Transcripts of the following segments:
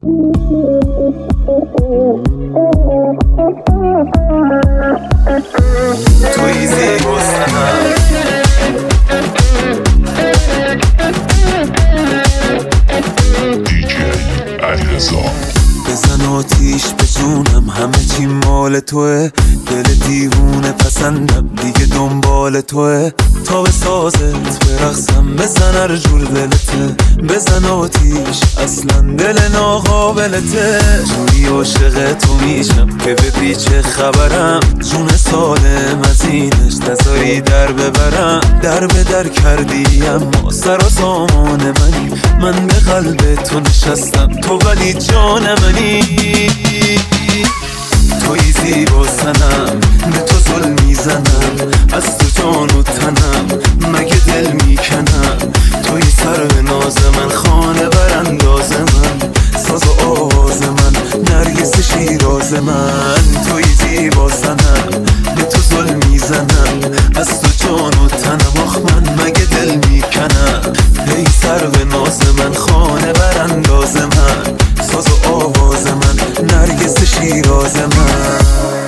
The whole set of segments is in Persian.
توی زیباستنم بزن آتیش به جونم، همه چی مال توه. دل دیوونه پسندم، دیگه دنبال توه. تا به سازت برقصم، بزن هر جور دلته. بزن آتیش، اصلا دل ناقابلته. جوری عاشق تو میشم که ببینی چه خبرم. جون سالم از اینش نذاری در ببرم. در به در کردی اما سر و سامان منی. من به قلب تو نشستم، تو ولی جان منی. توی زیبا سنم، به تو ظلم میزنم. از تو جان و تنم، مگه دل میکنم. توی سر به ناز من، خانه برانداز من. ساز و آواز من، نرگس شیراز من. توی زیبا سنم، به تو ظلم میزنم. از تو جان و تنم، آخ من مگه دل میکنم. ای سر به ناز من، خانه برانداز من. ساز و آواز من، نرگس شیراز من.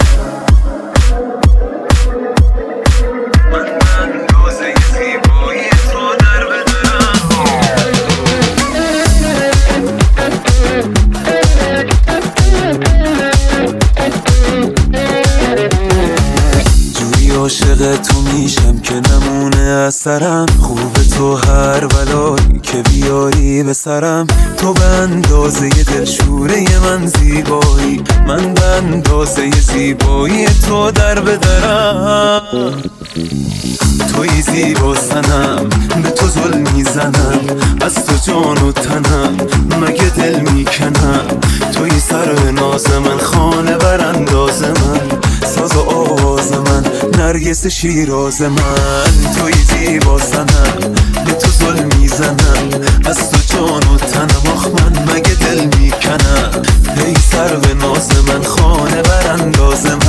عاشق تو میشم که نمونه اثرم. خوب تو هر بلایی که بیاری به سرم. تو به اندازه دلشوره من زیبایی. من به اندازه زیبایی تو در بدرم. توی زیبا سنم، به تو ظلم میزنم. از تو جان و تنم، مگه دل میکنم. توی سر ناز من، خانه برانداز من. ساز و آواز من، نرگس شیراز من. توی زیبا سنم، به تو ظلم میزنم. از تو جان و تنم، آخ من مگه دل میکنم. ای سر به ناز من، خانه برانداز من.